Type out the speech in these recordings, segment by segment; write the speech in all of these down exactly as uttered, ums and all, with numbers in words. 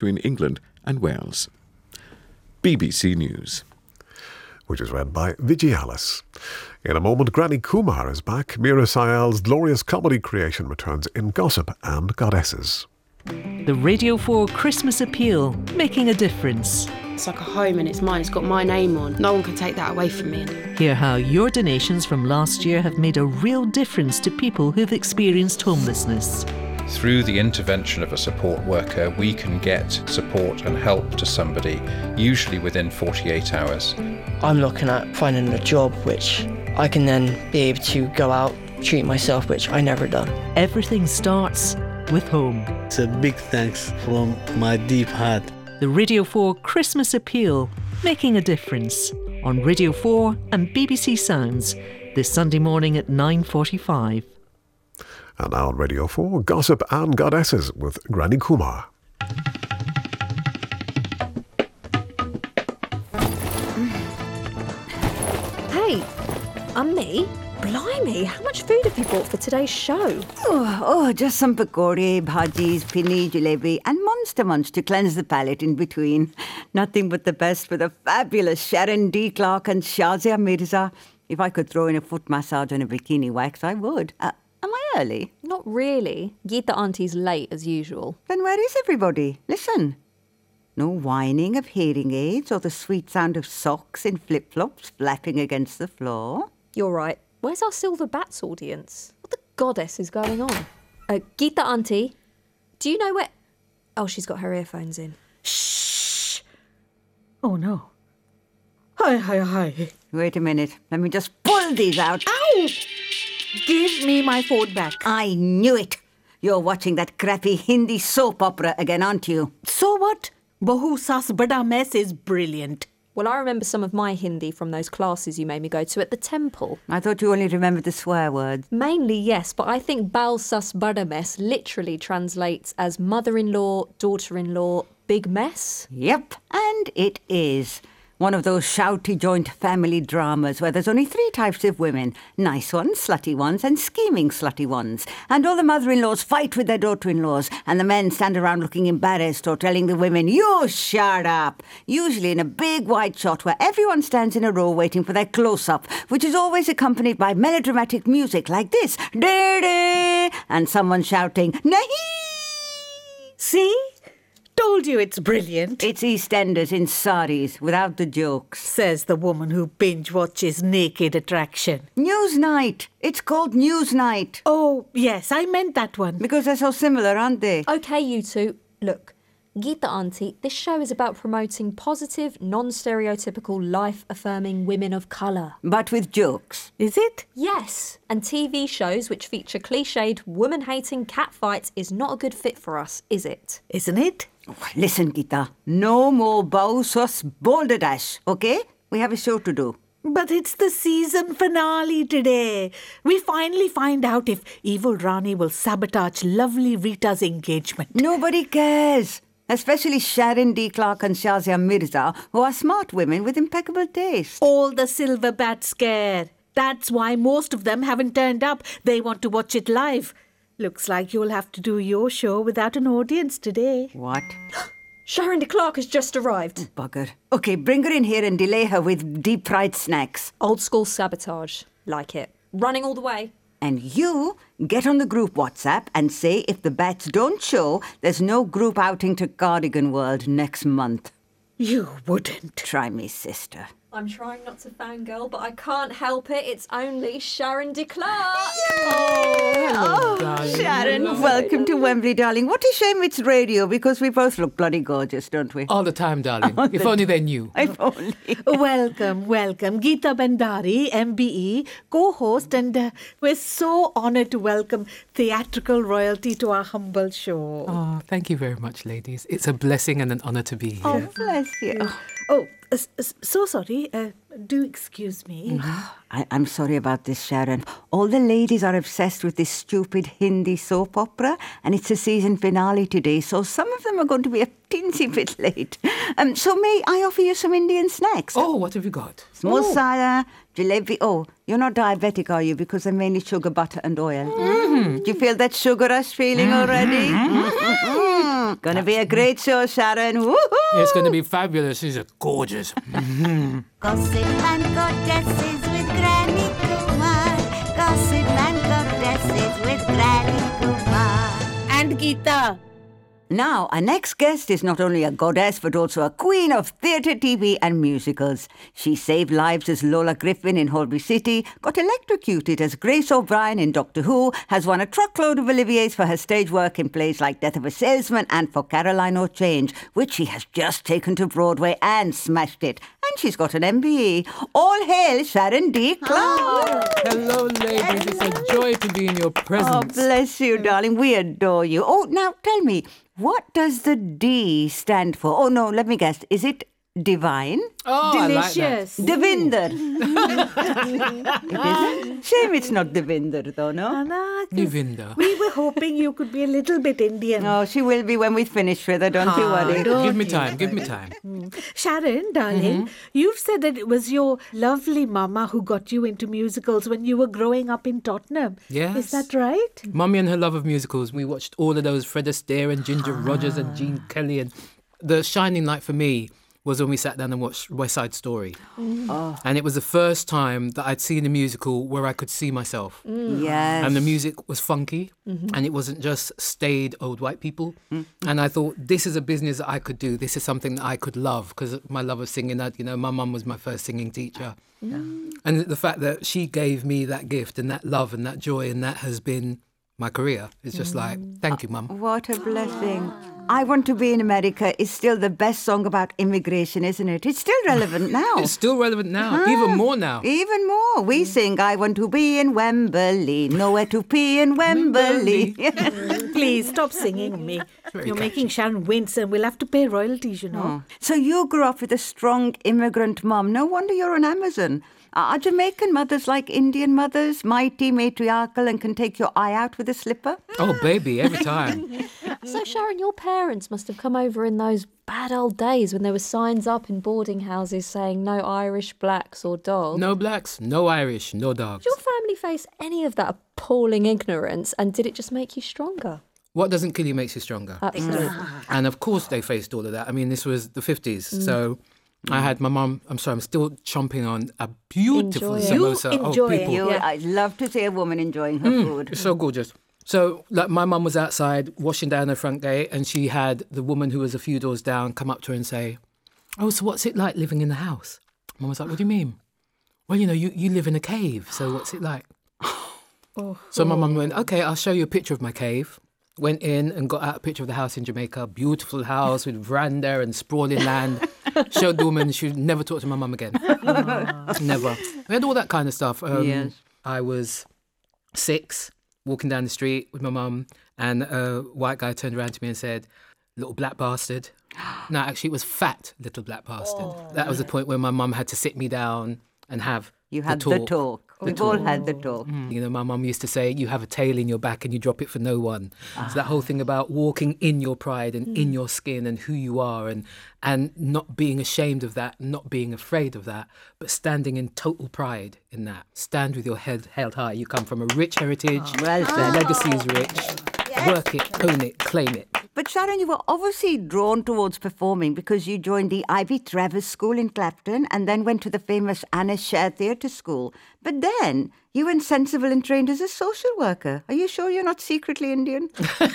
between England and Wales. B B C News. Which is read by Vijay Alice. In a moment, Granny Kumar is back. Meera Syal's glorious comedy creation returns in Gossip and Goddesses. The Radio four Christmas Appeal, making a difference. It's like a home and it's mine. It's got my name on. No one can take that away from me. Hear how your donations from last year have made a real difference to people who've experienced homelessness. Through the intervention of a support worker, we can get support and help to somebody, usually within forty-eight hours. I'm looking at finding a job which I can then be able to go out, treat myself, which I never done. Everything starts with home. It's a big thanks from my deep heart. The Radio four Christmas Appeal, making a difference. On Radio four and B B C Sounds, this Sunday morning at nine forty-five. And now on Radio four, Gossip and Goddesses with Granny Kumar. Hey, I'm me. Blimey, how much food have you bought for today's show? Oh, oh just some pakode, bhajis, pinni, jalebi and Monster Munch to cleanse the palate in between. Nothing but the best for the fabulous Sharon D. Clark and Shazia Mirza. If I could throw in a foot massage and a bikini wax, I would. Uh, am I early? Not really. Geeta Auntie's late as usual. Then where is everybody? Listen. No whining of hearing aids or the sweet sound of socks in flip-flops flapping against the floor. You're right. Where's our Silver Bats audience? What the goddess is going on? Uh, Geeta Auntie, do you know where... Oh, she's got her earphones in. Shh! Oh, no. Hi, hi, hi. Wait a minute. Let me just pull these out. Ow! Give me my phone back. I knew it. You're watching that crappy Hindi soap opera again, aren't you? So what? Bahu Sas Bada Mess is brilliant. Well, I remember some of my Hindi from those classes you made me go to at the temple. I thought you only remembered the swear words. Mainly, yes, but I think Bal Sas Bada Mess literally translates as mother-in-law, daughter-in-law, big mess. Yep, and it is. One of those shouty joint family dramas where there's only three types of women. Nice ones, slutty ones, and scheming slutty ones. And all the mother-in-laws fight with their daughter-in-laws, and the men stand around looking embarrassed or telling the women, you shut up! Usually in a big wide shot where everyone stands in a row waiting for their close-up, which is always accompanied by melodramatic music like this. Dee-dee! And someone shouting, nahi! See? Told you it's brilliant. It's EastEnders in saris, without the jokes. Says the woman who binge-watches Naked Attraction. Newsnight. It's called Newsnight. Oh, yes, I meant that one. Because they're so similar, aren't they? OK, you two. Look, Geeta Auntie, this show is about promoting positive, non-stereotypical, life-affirming women of colour. But with jokes. Is it? Yes. And T V shows which feature cliched, woman-hating catfights is not a good fit for us, is it? Isn't it? Oh, listen, Geeta. No more Bausos Boulder Dash, OK? We have a show to do. But it's the season finale today. We finally find out if Evil Rani will sabotage lovely Rita's engagement. Nobody cares. Especially Sharon D. Clark and Shazia Mirza, who are smart women with impeccable taste. All the Silver Bats scare. That's why most of them haven't turned up. They want to watch it live. Looks like you'll have to do your show without an audience today. What? Sharon D. Clark has just arrived. Oh, bugger. OK, bring her in here and delay her with deep-fried snacks. Old school sabotage. Like it. Running all the way. And you get on the group WhatsApp and say if the bats don't show, there's no group outing to Cardigan World next month. You wouldn't. Try me, sister. I'm trying not to fangirl, but I can't help it. It's only Sharon D. Clark. Oh, hello, darling. Sharon, hello. Welcome to Wembley, darling. What a shame it's radio, because we both look bloody gorgeous, don't we? All the time, darling. All if only they knew. If only. Welcome, welcome. Geeta Bhandari, M B E, co-host, and uh, we're so honoured to welcome theatrical royalty to our humble show. Oh, thank you very much, ladies. It's a blessing and an honour to be here. Oh, bless you. Oh, uh, so sorry. Uh, do excuse me. I, I'm sorry about this, Sharon. All the ladies are obsessed with this stupid Hindi soap opera, and it's a season finale today, so some of them are going to be a teensy bit late. Um, so may I offer you some Indian snacks? Oh, what have you got? Samosa, jalebi. Oh, you're not diabetic, are you? Because they're mainly sugar, butter and oil. Mm-hmm. Do you feel that sugar rush feeling already? Mm-hmm. Mm, gonna be a great show, Sharon. Woohoo! It's going to be fabulous. She's a gorgeous. Gossip and goddesses with Granny Kumar. Gossip and goddesses with Granny Kumar. And Geeta. Now, our next guest is not only a goddess, but also a queen of theatre, T V and musicals. She saved lives as Lola Griffin in Holby City, got electrocuted as Grace O'Brien in Doctor Who, has won a truckload of Oliviers for her stage work in plays like Death of a Salesman and For Caroline O'Change, which she has just taken to Broadway and smashed it. And she's got an M B E. All hail Sharon D. Clark! Hello, ladies. It's a joy to be in your presence. Oh, bless you, darling. We adore you. Oh, now tell me, what does the D stand for? Oh, no, let me guess. Is it divine? Oh, delicious. I like that. Devinder. It isn't? Shame it's not Devinder, though, no? Anna, Devinder. we were hoping you could be a little bit Indian. Oh, she will be when we finish with her, don't you Ah, worry. don't Give me you time. Give me worry. time. Sharon, darling, you've said that it was your lovely mama who got you into musicals when you were growing up in Tottenham. Yes. Is that right? Mummy and her love of musicals. We watched all of those Fred Astaire and Ginger Rogers and Gene Kelly. And the shining light for me was when we sat down and watched West Side Story. Oh. And it was the first time that I'd seen a musical where I could see myself. Yes. And the music was funky, and it wasn't just staid old white people. And I thought, this is a business that I could do. This is something that I could love, because my love of singing, that, you know, my mum was my first singing teacher. And the fact that she gave me that gift and that love and that joy, and that has been my career, is just like, thank you, Mum. What a blessing. I Want to Be in America is still the best song about immigration, isn't it? It's still relevant now. It's still relevant now, Ah, even more now. Even more. We sing, I want to be in Wembley, nowhere to be in Wembley. Please stop singing me. You're making Sharon wince and we'll have to pay royalties, you know. Oh. So you grew up with a strong immigrant mum. No wonder you're on Amazon. Are Jamaican mothers like Indian mothers, mighty, matriarchal, and can take your eye out with a slipper? Oh, baby, every time. So, Sharon, your parents must have come over in those bad old days when there were signs up in boarding houses saying no Irish, blacks or dogs. No blacks, no Irish, no dogs. Did your family face any of that appalling ignorance, and did it just make you stronger? What doesn't kill you makes you stronger. Absolutely. And of course they faced all of that. I mean, this was the fifties. So I had my mum, I'm sorry, I'm still chomping on a beautiful Enjoy it. samosa. You oh, enjoy it. people. You, I love to see a woman enjoying her food. It's so gorgeous. So, like, my mum was outside washing down her front gate, and she had the woman who was a few doors down come up to her and say, "Oh, so what's it like living in the house?" Mum was like, "What do you mean?" "Well, you know, you, you live in a cave, so what's it like?" So my mum went, "Okay, I'll show you a picture of my cave." Went in and got out a picture of the house in Jamaica. Beautiful house with veranda and sprawling land. Showed the woman, she would never talk to my mum again. Never. We had all that kind of stuff. Um, Yes. I was six, walking down the street with my mum, and a white guy turned around to me and said, "Little black bastard." No, actually, it was fat little black bastard. That was the point where my mum had to sit me down and have You had the the talk. talk. We've all had the talk. You know, my mum used to say, "You have a tail in your back and you drop it for no one." So that whole thing about walking in your pride and in your skin and who you are, and and not being ashamed of that, not being afraid of that, but standing in total pride in that. Stand with your head held high. You come from a rich heritage. Well The said. legacy is rich. Work it, own it, claim it. But Sharon, you were obviously drawn towards performing because you joined the Ivy Travers School in Clapton and then went to the famous Anna Scher Theatre School. But then you went sensible and trained as a social worker. Are you sure you're not secretly Indian?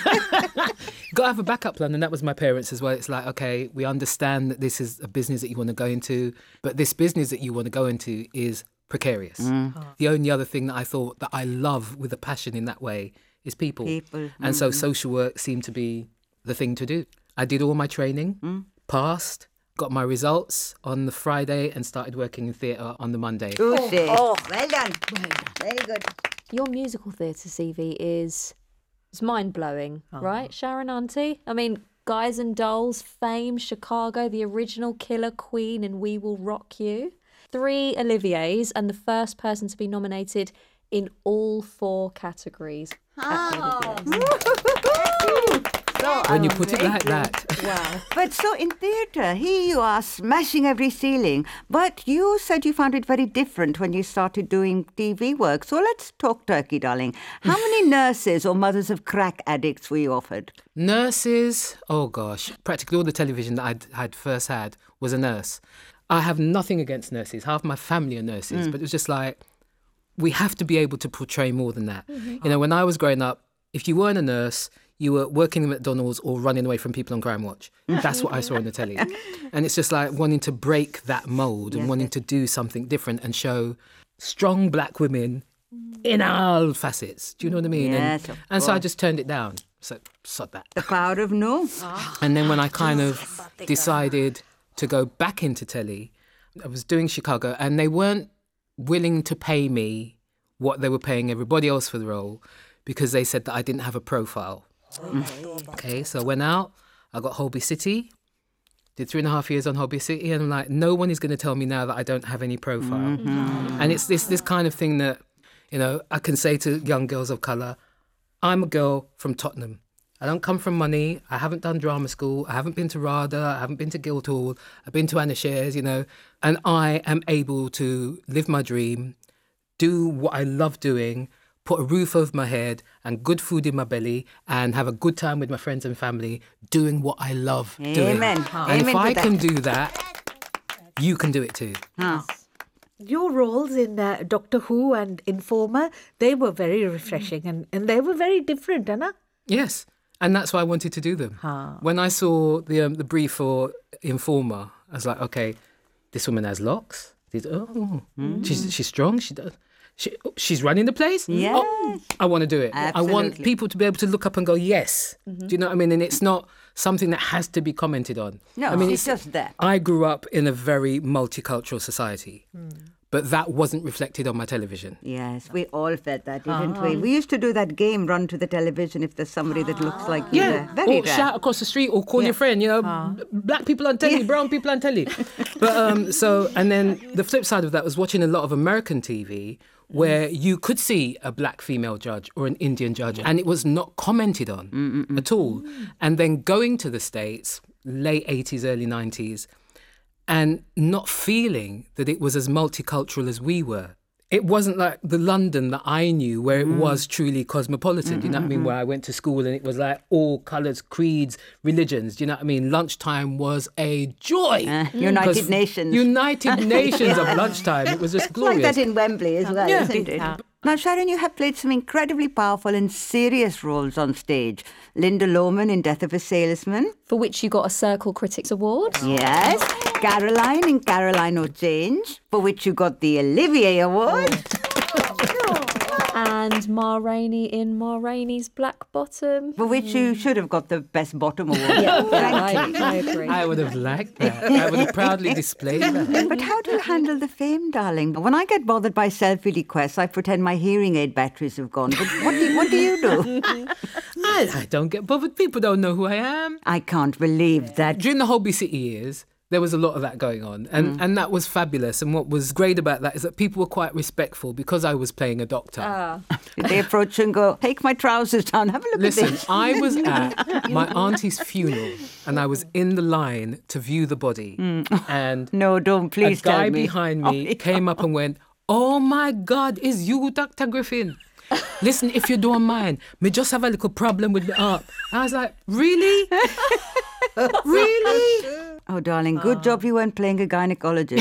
Got to have a backup plan, and that was my parents as well. It's like, okay, we understand that this is a business that you want to go into, but this business that you want to go into is precarious. The only other thing that I thought that I love with a passion in that way is people. People. And so social work seemed to be the thing to do. I did all my training, passed, got my results on the Friday and started working in theatre on the Monday. Goosey. Oh, well done. Very good. Your musical theatre C V is it's mind blowing, right, Sharon Auntie? I mean, Guys and Dolls, Fame, Chicago, the original Killer Queen, and We Will Rock You. Three Oliviers, and the first person to be nominated in all four categories. at the Oliviers. So when you put it like outrageous. that. Wow. But so in theatre, here you are smashing every ceiling. But you said you found it very different when you started doing T V work. So let's talk turkey, darling. How many nurses or mothers of crack addicts were you offered? Nurses, oh gosh, practically all the television that I'd, I'd first had was a nurse. I have nothing against nurses. Half my family are nurses, Mm. but it was just like, we have to be able to portray more than that. Mhm. You know, when I was growing up, if you weren't a nurse, you were working at McDonald's or running away from people on Crime Watch. That's what I saw on the telly. And it's just like wanting to break that mould and Yes, wanting to do something different and show strong black women in all facets. Do you know what I mean? Yes, and of and so I course. just turned it down. So, sod that. The power of no. And then when I kind of decided to go back into telly, I was doing Chicago and they weren't willing to pay me what they were paying everybody else for the role because they said that I didn't have a profile. Okay, so I went out, I got Holby City, did three and a half years on Holby City, and I'm like, no one is going to tell me now that I don't have any profile. Mm-hmm. And it's this this kind of thing that, you know, I can say to young girls of colour, I'm a girl from Tottenham. I don't come from money. I haven't done drama school. I haven't been to RADA. I haven't been to Guildhall. I've been to Anna Shares, you know, and I am able to live my dream, do what I love doing, put a roof over my head and good food in my belly and have a good time with my friends and family doing what I love doing. Amen. And Amen if I to can that. do that, you can do it too. Your roles in uh, Doctor Who and Informer, they were very refreshing and, and they were very different, Anna. Yes, and that's why I wanted to do them. When I saw the um, the brief for Informer, I was like, okay, this woman has locks. These, oh, she's she's strong. She does. She, she's running the place. Yes. Oh, I want to do it. I want Absolutely. people to be able to look up and go, yes. Do you know what I mean? And it's not something that has to be commented on. No, I mean, it's just that. I grew up in a very multicultural society, but that wasn't reflected on my television. Yes, we all felt that, didn't Ah. we? We used to do that game, run to the television if there's somebody that looks like you Yeah, there. Very or rare. shout across the street or call your friend, you know, b- black people on telly, brown people on telly. But um, so, and then the flip side of that was watching a lot of American T V where you could see a black female judge or an Indian judge and it was not commented on at all. And then going to the States, late eighties, early nineties, and not feeling that it was as multicultural as we were. It wasn't like the London that I knew where it was truly cosmopolitan, do you know what I mean? Where I went to school and it was like all colours, creeds, religions, do you know what I mean? Lunchtime was a joy. United 'Cause Nations. United Nations of lunchtime. It was just It's glorious. like that in Wembley as well, Yeah. isn't it? Now, Sharon, you have played some incredibly powerful and serious roles on stage. Linda Lohman in Death of a Salesman. For which you got a Circle Critics Award. Yes. Caroline in Caroline O'Change, for which you got the Olivier Award. And Ma Rainey in Ma Rainey's Black Bottom. For which you should have got the Best Bottom Award. Yeah, I, Frankly. I agree. I would have liked that. I would have proudly displayed that. But how do you handle the fame, darling? When I get bothered by selfie requests, I pretend my hearing aid batteries have gone. But what do, what do you do? I, I don't get bothered. People don't know who I am. I can't believe that. During the Holby City years, there was a lot of that going on. And, and that was fabulous. And what was great about that is that people were quite respectful because I was playing a doctor. Did they approach you and go, take my trousers down, have a look Listen, at this? I was at my auntie's funeral and I was in the line to view the body. And no, don't please a guy tell me. behind Oh, me yeah. came up and went, oh my God, is you Doctor Griffin? Listen, if you don't mind, me just have a little problem with my arm. I was like, really? Really? Oh, darling, good job you weren't playing a gynecologist.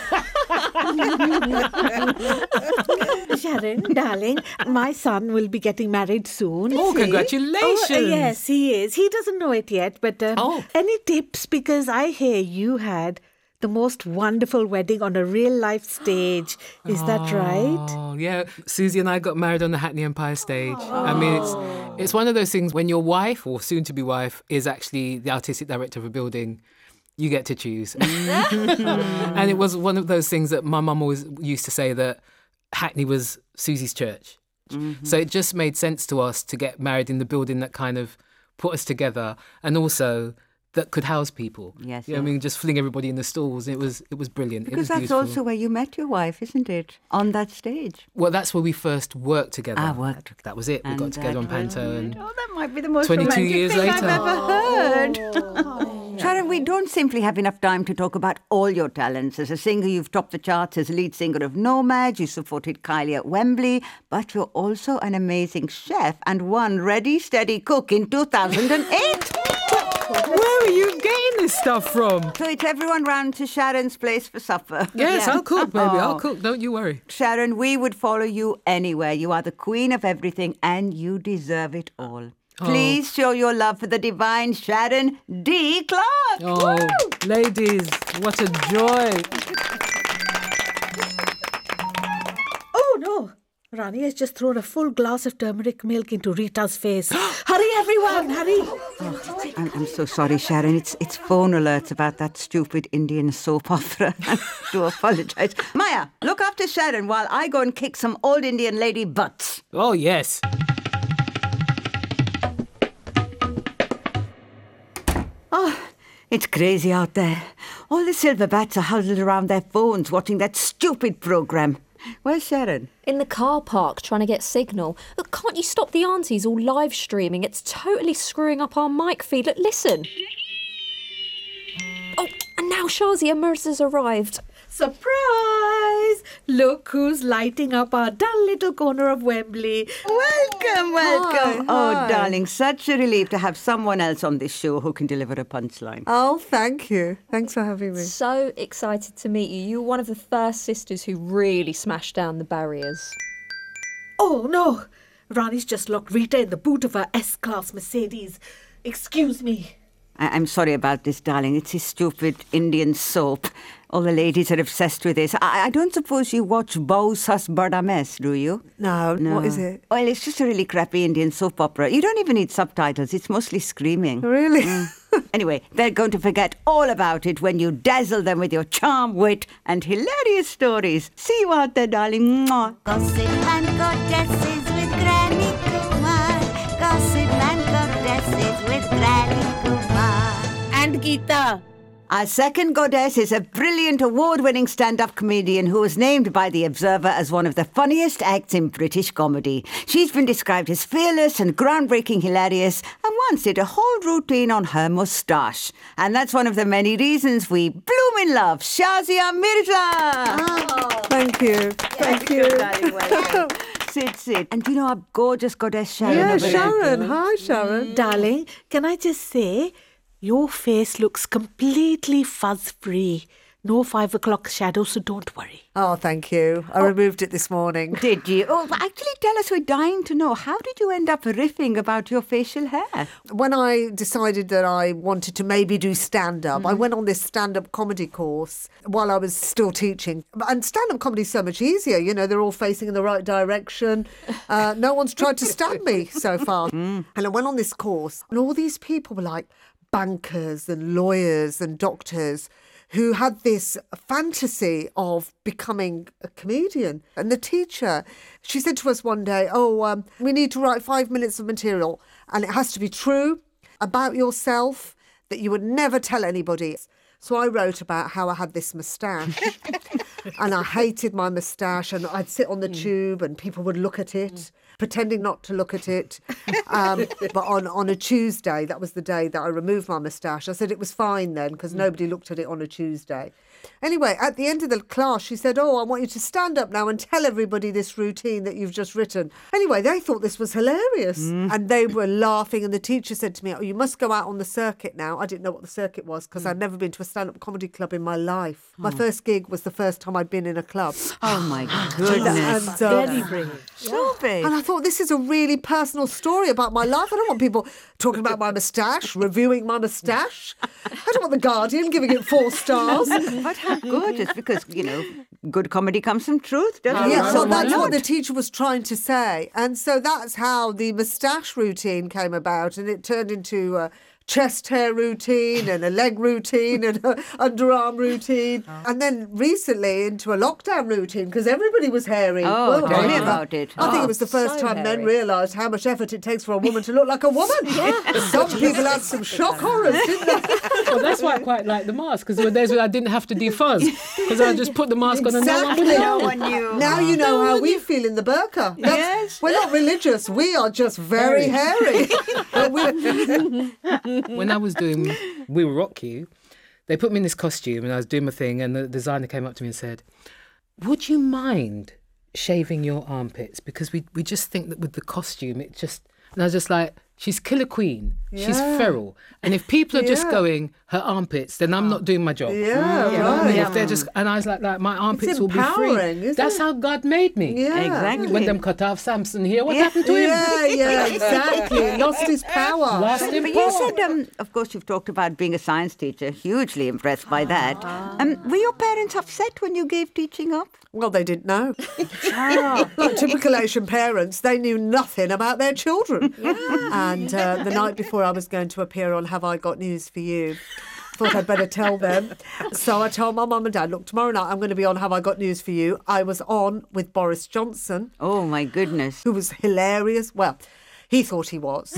Sharon, darling, my son will be getting married soon. Oh, Is he? congratulations. Oh, uh, yes, he is. He doesn't know it yet, but um, Oh. any tips? Because I hear you had the most wonderful wedding on a real life stage. Is that right? Oh, yeah. Susie and I got married on the Hackney Empire stage. I mean, it's it's one of those things when your wife, or soon-to-be wife, is actually the artistic director of a building, you get to choose. And it was one of those things that my mum always used to say, that Hackney was Susie's church. So it just made sense to us to get married in the building that kind of put us together. And also that could house people. Yes, You know what I yes. mean? Just fling everybody in the stalls. It was it was brilliant. It Because was that's beautiful. also where you met your wife, isn't it? On that stage. Well, that's where we first worked together. Ah, worked. That was it. We And got together on that Panto. And Oh, that might be the most twenty-two romantic years thing later. I've ever heard. Sharon, we don't simply have enough time to talk about all your talents. As a singer, you've topped the charts as lead singer of Nomad. You supported Kylie at Wembley. But you're also an amazing chef and one ready, steady cook in two thousand eight. Where are you getting this stuff from? So it's everyone round to Sharon's place for supper. Yes, Yeah. I'll cook, baby. I'll Oh. cook. Don't you worry. Sharon, we would follow you anywhere. You are the queen of everything and you deserve it all. Oh. Please show your love for the divine Sharon D. Clark. Oh, Woo! ladies, what a joy. Oh, no. Rani has just thrown a full glass of turmeric milk into Rita's face. Hurry, everyone, hurry. I'm, I'm so sorry, Sharon. It's it's phone alerts about that stupid Indian soap opera. I do apologise. Maya, look after Sharon while I go and kick some old Indian lady butts. Oh, yes. Oh, it's crazy out there. All the silver bats are huddled around their phones watching that stupid programme. Where's Sharon? In the car park trying to get signal. Look, can't you stop the aunties all live streaming? It's totally screwing up our mic feed. Look, listen. Oh, and now Shazia Mirza's arrived. Surprise! Look who's lighting up our dull little corner of Wembley. Welcome, welcome. Hi, oh, hi. darling, such a relief to have someone else on this show who can deliver a punchline. Oh, thank you. Thanks for having me. So excited to meet you. You were one of the first sisters who really smashed down the barriers. Oh, no. Rani's just locked Rita in the boot of her S-Class Mercedes. Excuse me. I- I'm sorry about this, darling. It's his stupid Indian soap. All the ladies are obsessed with this. I, I don't suppose you watch Beau Sas Bada Mess, do you? No, what is it? Well, it's just a really crappy Indian soap opera. You don't even need subtitles. It's mostly screaming. Really? Mm. Anyway, they're going to forget all about it when you dazzle them with your charm, wit, and hilarious stories. See you out there, darling. Mwah. Gossip and goddesses with Granny Kumar. Gossip and goddesses with Granny Kumar. And Geeta. Our second goddess is a brilliant award-winning stand-up comedian who was named by The Observer as one of the funniest acts in British comedy. She's been described as fearless and groundbreaking hilarious and once did a whole routine on her moustache. And that's one of the many reasons we bloom in love. Shazia Mirza! Oh, thank you. Thank you. darling. Welcome. Sit, sit. And do you know our gorgeous goddess Sharon? Yeah, over there? Sharon. Hi, Sharon. Darling, can I just say, your face looks completely fuzz-free. No five o'clock shadow, so don't worry. Oh, thank you. I removed it this morning. Did you? Oh, actually, tell us. We're dying to know. How did you end up riffing about your facial hair? When I decided that I wanted to maybe do stand-up, I went on this stand-up comedy course while I was still teaching. And stand-up comedy is so much easier. You know, they're all facing in the right direction. Uh, no one's tried to stab me so far. And I went on this course, and all these people were like bankers and lawyers and doctors who had this fantasy of becoming a comedian. And the teacher, she said to us one day, oh, um, we need to write five minutes of material and it has to be true about yourself that you would never tell anybody. So I wrote about how I had this moustache and I hated my moustache and I'd sit on the tube and people would look at it, pretending not to look at it. Um, but on, on a Tuesday, that was the day that I removed my moustache. I said it was fine then because nobody looked at it on a Tuesday. Anyway, at the end of the class, she said, oh, I want you to stand up now and tell everybody this routine that you've just written. Anyway, they thought this was hilarious. Mm. And they were laughing. And the teacher said to me, oh, you must go out on the circuit now. I didn't know what the circuit was because I'd never been to a stand-up comedy club in my life. My Oh. first gig was the first time I'd been in a club. Oh, my goodness. And, uh, Very brave. So big. and I thought, this is a really personal story about my life. I don't want people talking about my moustache, reviewing my moustache. I don't want The Guardian giving it four stars. But how gorgeous, because, you know, good comedy comes from truth, doesn't it? Yeah, So well, that's why what not? the teacher was trying to say. And so that's how the moustache routine came about. And it turned into uh, chest hair routine and a leg routine and an underarm routine. And then recently into a lockdown routine because everybody was hairy. Oh, Well, tell me I- about it. I think Oh, it was the first so time men hairy. realised how much effort it takes for a woman to look like a woman. Some people had some shock horrors, didn't they? Well, that's why I quite like the mask, because there were days when I didn't have to defuzz, because I just put the mask on and no one would Exactly. know. No one knew. Now you know how we feel in the burqa. That's- Yes. We're not religious. We are just very hairy. But we- When I was doing We Will Rock You, they put me in this costume and I was doing my thing, and the designer came up to me and said, would you mind shaving your armpits? Because we, we just think that with the costume, it just... And I was just like, she's killer queen. She's Yeah. feral. And if people are just Yeah. going, her armpits, then I'm not doing my job. Yeah, You know what I mean? right. If they're just... And I was like, like my armpits will be empowering, free. isn't That's it? how God made me. Yeah. Exactly. When them cut off Samson here, what Yeah. happened to him? Yeah, yeah, exactly. Lost his power. Lost him But power. you said, um, of course, you've talked about being a science teacher. Hugely impressed by that. Ah. Um, were your parents upset when you gave teaching up? Well, they didn't know. Like typical Asian parents, they knew nothing about their children. And uh, the night before I was going to appear on Have I Got News for You, thought I'd better tell them. So I told my mum and dad, look, tomorrow night I'm going to be on Have I Got News for You. I was on with Boris Johnson. Oh, my goodness. Who was hilarious. Well, he thought he was.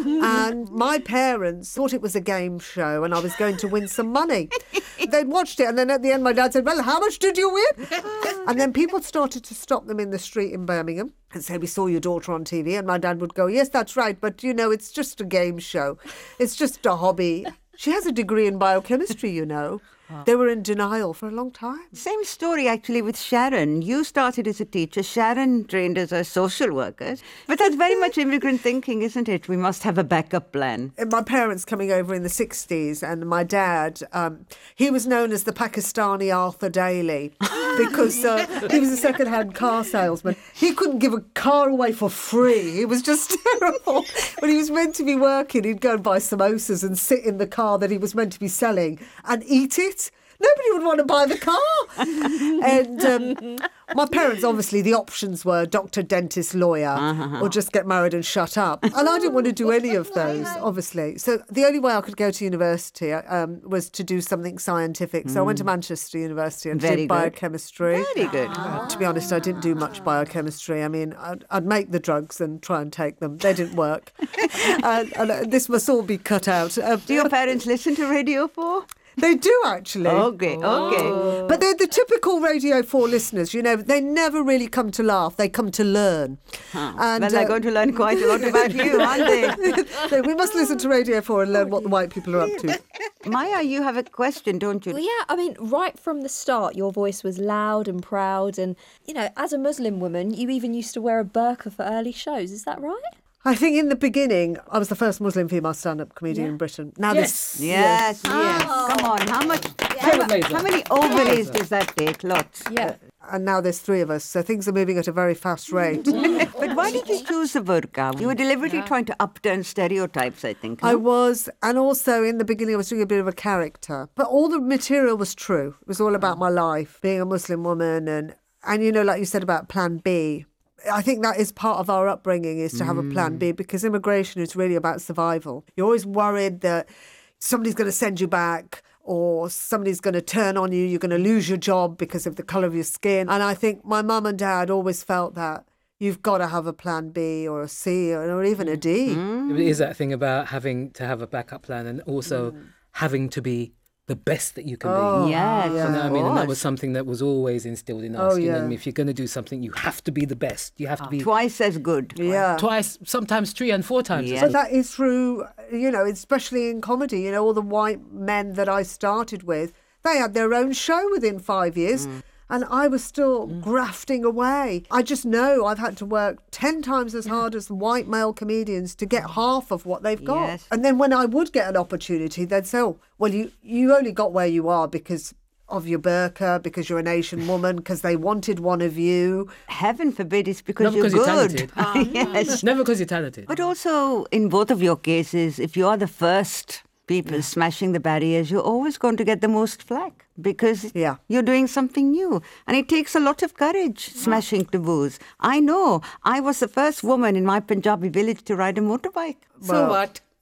And my parents thought it was a game show and I was going to win some money. They'd watched it and then at the end my dad said, well, how much did you win? And then people started to stop them in the street in Birmingham and say, we saw your daughter on T V. And my dad would go, yes, that's right. But, you know, it's just a game show. It's just a hobby. She has a degree in biochemistry, you know. They were in denial for a long time. Same story actually with Sharon. You started as a teacher. Sharon trained as a social worker. But that's very much immigrant thinking, isn't it? We must have a backup plan. And my parents coming over in the sixties and my dad, um, he was known as the Pakistani Arthur Daly because uh, he was a second-hand car salesman. He couldn't give a car away for free. He was just terrible. When he was meant to be working, he'd go and buy samosas and sit in the car that he was meant to be selling and eat it. Nobody would want to buy the car. And um, my parents, obviously, the options were doctor, dentist, lawyer, Uh-huh. or just get married and shut up. And I didn't want to do any of those, obviously. So the only way I could go to university um, was to do something scientific. So I went to Manchester University and Very did good. biochemistry. Very good. Uh, to be honest, I didn't do much biochemistry. I mean, I'd, I'd make the drugs and try and take them. They didn't work. and, and uh, this must all be cut out. Uh, Do your parents listen to Radio four? They do, actually. Okay, okay. But they're the typical Radio four listeners, you know. They never really come to laugh. They come to learn. And, well, they're uh, going to learn quite a lot about you, aren't they? So we must listen to Radio four and learn what the white people are up to. Maya, you have a question, don't you? Well, yeah, I mean, right from the start, your voice was loud and proud. And, you know, as a Muslim woman, you even used to wear a burqa for early shows. Is that right? I think in the beginning, I was the first Muslim female stand-up comedian in Britain. Now Yes. this, Yes, yes. Come on, how much? How, David how many ovaries does that take? Lots. Yeah. and now there's three of us, so things are moving at a very fast rate. But why did you choose the burqa? You were deliberately trying to upturn stereotypes, I think. I no? was, and also in the beginning I was doing a bit of a character. But all the material was true. It was all about my life, being a Muslim woman, and, and you know, like you said about Plan B. I think that is part of our upbringing, is to have a plan B, because immigration is really about survival. You're always worried that somebody's going to send you back, or somebody's going to turn on you, you're going to lose your job because of the colour of your skin. And I think my mum and dad always felt that you've got to have a plan B or a C or, or even a D. It is that thing about having to have a backup plan and also having to be the best that you can Oh, be. Yes, You of know what I mean? And that course. was something that was always instilled in us. Oh, You know what I yeah. mean? If you're going to do something, you have to be the best. You have to be Twice as good. Yeah. twice, sometimes three and four times. Yeah. as But good. that is true, you know, especially in comedy. You know, all the white men that I started with, they had their own show within five years. And I was still grafting away. I just know I've had to work ten times as hard as the white male comedians to get half of what they've got. Yes. And then when I would get an opportunity, they'd say, oh, well, you, you only got where you are because of your burqa, because you're an Asian woman, because they wanted one of you. Heaven forbid it's because Not you're because you're good. talented. Yes. Never because you're talented. But also, in both of your cases, if you are the first people smashing the barriers, you're always going to get the most flack because Yeah. you're doing something new. And it takes a lot of courage smashing taboos. I know. I was the first woman in my Punjabi village to ride a motorbike. Well,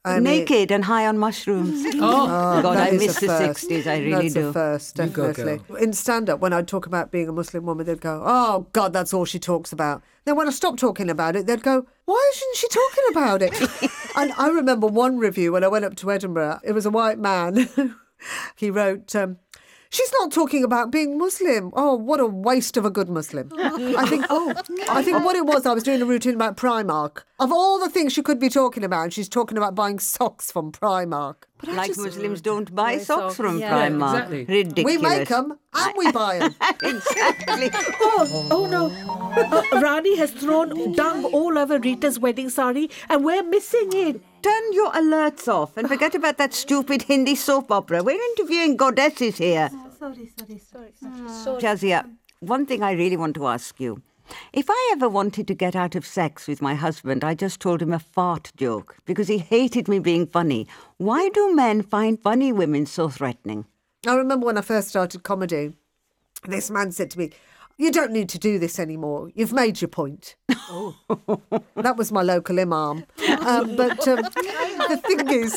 I mean- Naked and high on mushrooms. Oh, God, that I is miss a the first. sixties, I really that's do. a first, You go, definitely. In stand-up, when I'd talk about being a Muslim woman, they'd go, oh, God, that's all she talks about. Then when I stopped talking about it, they'd go, why isn't she talking about it? And I remember one review when I went up to Edinburgh. It was a white man. He wrote... Um, She's not talking about being Muslim. Oh, what a waste of a good Muslim. I think oh, I think what it was, I was doing a routine about Primark. Of all the things she could be talking about, she's talking about buying socks from Primark. But I Like just- Muslims don't buy socks socks. from Yeah, Primark. exactly. Ridiculous. We make them and we buy them. Exactly. Oh, oh no. Uh, Rani has thrown dung all over Rita's wedding sari and we're missing it. Turn your alerts off and forget about that stupid Hindi soap opera. We're interviewing goddesses here. Sorry, sorry, sorry. Shazia, one thing I really want to ask you. If I ever wanted to get out of sex with my husband, I just told him a fart joke because he hated me being funny. Why do men find funny women so threatening? I remember when I first started comedy, this man said to me, you don't need to do this anymore. You've made your point. Oh. That was my local imam. Um, but um, the thing is,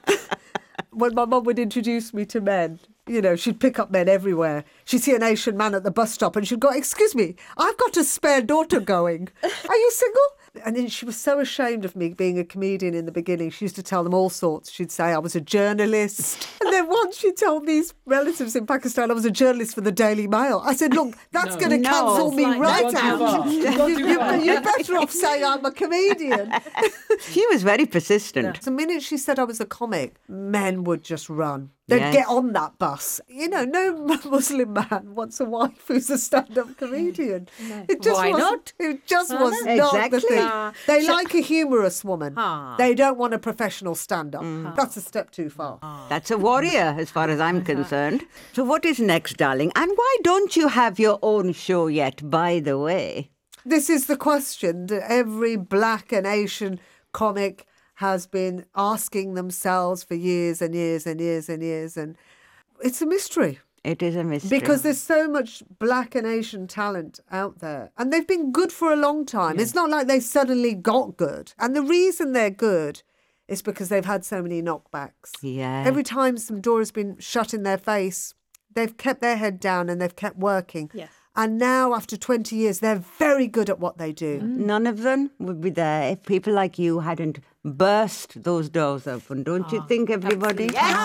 when my mum would introduce me to men, you know, she'd pick up men everywhere. She'd see an Asian man at the bus stop and she'd go, excuse me, I've got a spare daughter going. Are you single? And then she was so ashamed of me being a comedian in the beginning. She used to tell them all sorts. She'd say I was a journalist. And then once she told these relatives in Pakistan I was a journalist for the Daily Mail. I said, look, that's No. going to No. cancel me Like, right you've gone too out. far. You've gone too You- far. You're better off saying I'm a comedian. She was very persistent. The minute she said I was a comic, men would just run. They'd Yes. get on that bus. You know, no Muslim man wants a wife who's a stand-up comedian. It just Why was, not? It just was no. not Exactly. the thing. Ah. They like a humorous woman. Ah. They don't want a professional stand-up. That's a step too far. That's a warrior, as far as I'm concerned. So what is next, darling? And why don't you have your own show yet, by the way? This is the question that every black and Asian comic has been asking themselves for years and years and years and years. And it's a mystery. It is a mystery. Because there's so much black and Asian talent out there. And they've been good for a long time. It's not like they suddenly got good. And the reason they're good is because they've had so many knockbacks. Yeah. Every time some door has been shut in their face, they've kept their head down and they've kept working. Yes. And now, after twenty years, they're very good at what they do. None of them would be there if people like you hadn't burst those doors open. Don't you think, everybody?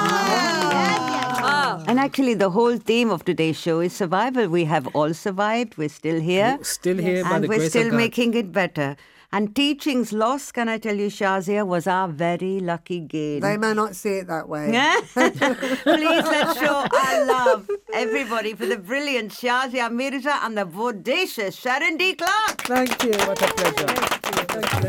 Ah. And actually, the whole theme of today's show is survival. We have all survived. We're still here. Still here by And the we're grace still of God. making it better. And teaching's loss, can I tell you, Shazia, was our very lucky gain. They may not see it that way. Please let's show our love, everybody, for the brilliant Shazia Mirza and the bodacious Sharon D. Clark. Thank you. What a pleasure. Thank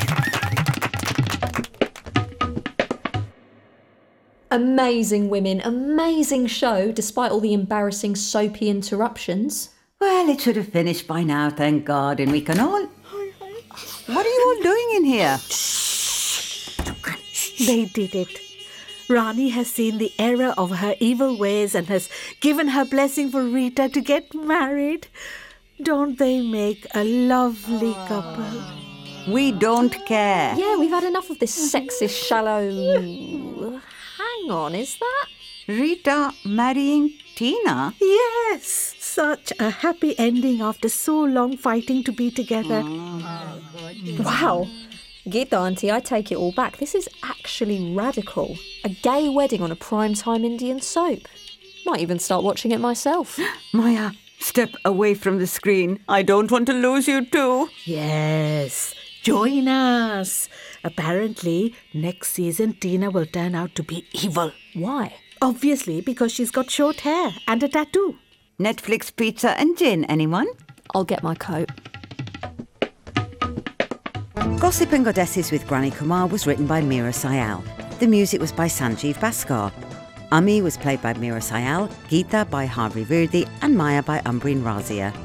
you. Amazing women, amazing show, despite all the embarrassing soapy interruptions. Well, it should have finished by now, thank God, and we can all... What are you all doing in here? They did it. Rani has seen the error of her evil ways and has given her blessing for Rita to get married. Don't they make a lovely couple? We don't care. Yeah, we've had enough of this sexist, shallow... Hang on, is that... Rita marrying Tina? Yes, such a happy ending after so long fighting to be together. Wow. Gita auntie, I take it all back. This is actually radical. A gay wedding on a primetime Indian soap. Might even start watching it myself. Maya, step away from the screen. I don't want to lose you too. Yes, join us. Apparently, next season Tina will turn out to be evil. Why? Obviously, because she's got short hair and a tattoo. Netflix, pizza and gin, anyone? I'll get my coat. Gossip and Goddesses with Granny Kumar was written by Meera Syal. The music was by Sanjeev Bhaskar. Ami was played by Meera Syal, Geeta by Harvey Virdi and Maya by Umbreen Razia.